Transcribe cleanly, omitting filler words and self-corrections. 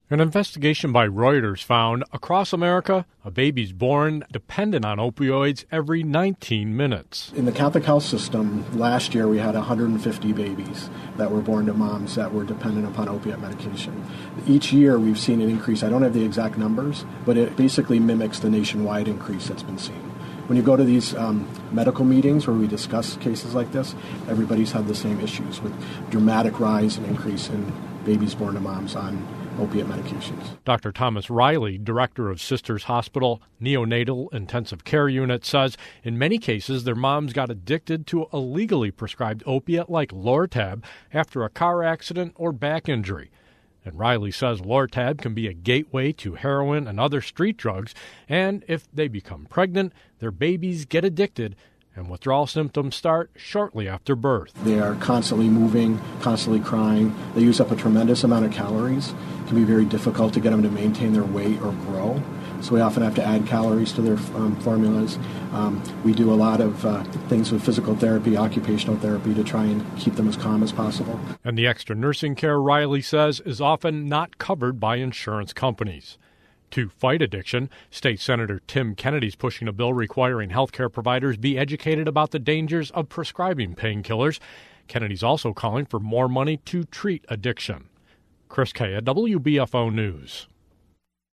An investigation by Reuters found across America, a baby's born dependent on opioids every 19 minutes. In the Catholic health system, last year we had 150 babies that were born to moms that were dependent upon opiate medication. Each year we've seen an increase. I don't have the exact numbers, but it basically mimics the nationwide increase that's been seen. When you go to these medical meetings where we discuss cases like this, everybody's had the same issues with dramatic rise and increase in babies born to moms on opiate medications. Dr. Thomas Riley, director of Sisters Hospital Neonatal Intensive Care Unit, says in many cases their moms got addicted to a legally prescribed opiate like Lortab after a car accident or back injury. And Riley says Lortab can be a gateway to heroin and other street drugs, and if they become pregnant, their babies get addicted, and withdrawal symptoms start shortly after birth. They are constantly moving, constantly crying. They use up a tremendous amount of calories. It can be very difficult to get them to maintain their weight or grow. So we often have to add calories to their formulas. We do a lot of things with physical therapy, occupational therapy to try and keep them as calm as possible. And the extra nursing care, Riley says, is often not covered by insurance companies. To fight addiction, State Senator Tim Kennedy's pushing a bill requiring healthcare providers be educated about the dangers of prescribing painkillers. Kennedy's also calling for more money to treat addiction. Chris Kaya, WBFO News.